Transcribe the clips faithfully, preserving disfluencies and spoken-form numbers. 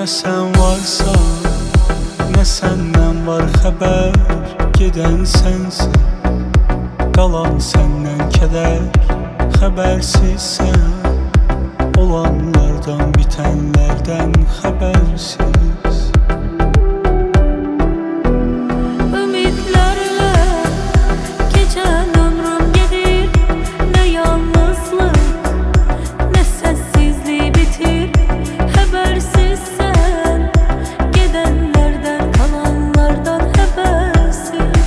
sen varsan, ne senden var xəbər. Gedən sensin, qalan səndən kədər. Xəbərsizsən, olanlardan, bitənlərdən xəbərsiz. Ümidlərlə keçən ömrüm gedir. Nə yalnızlıq, nə səssizlik bitir. Xəbərsizsən, gedənlərdən, qalanlardan xəbərsiz.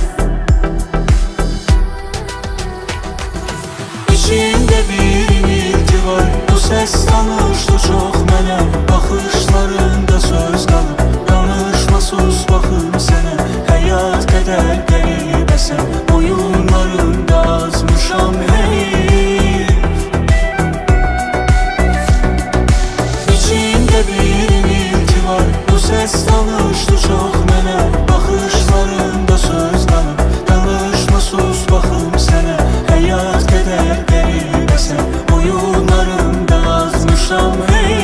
İçində bir inilti var, bu səs tanışdı çox mənə. Baxışlarında söz qalıb, danışma sus baxım sənə. Həyat qədər qəribəsən, oyunlarında azmışam heyif. İçində bir inilti var, bu səs tanışdı çox mənə. Baxışlarında söz qalıb, danışma sus baxım sənə. Həyat qədər qəribəsən, oyunlarında azmışam heyif.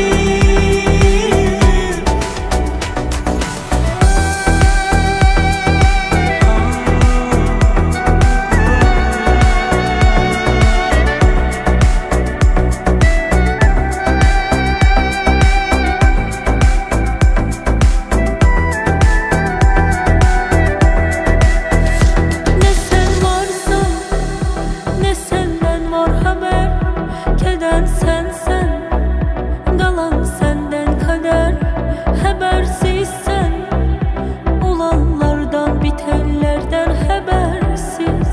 Ne sen varsan, ne senden var haber. Geden sensen, qalan səndən kader. Xəbərsizsən, olanlardan, bitənlərdən xəbərsiz.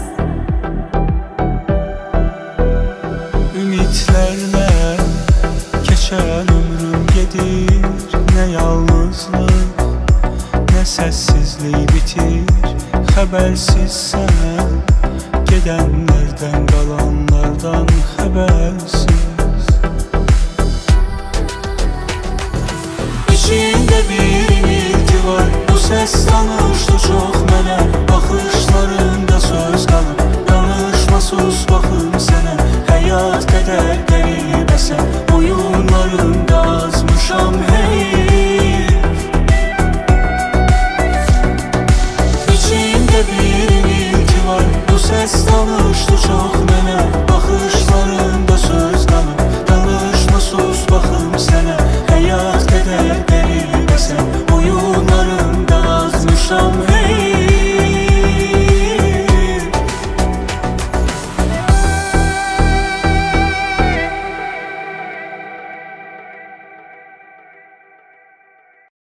Ümitlərlə keçən ömrüm gedir. Nə yalnızlıq, nə səssizlik bitir. Xəbərsizsən, gedənlərdən, qalanlardan xəbərsiz. İçində bir inilti var, bu səs tanışdı çox mənə. Baxışlarında söz qalıb, danışma sus baxım sənə. Həyat qədər qəribəsən, oyunlarında azmışam heyif. İçində bir inilti var, bu səs tanışdı çox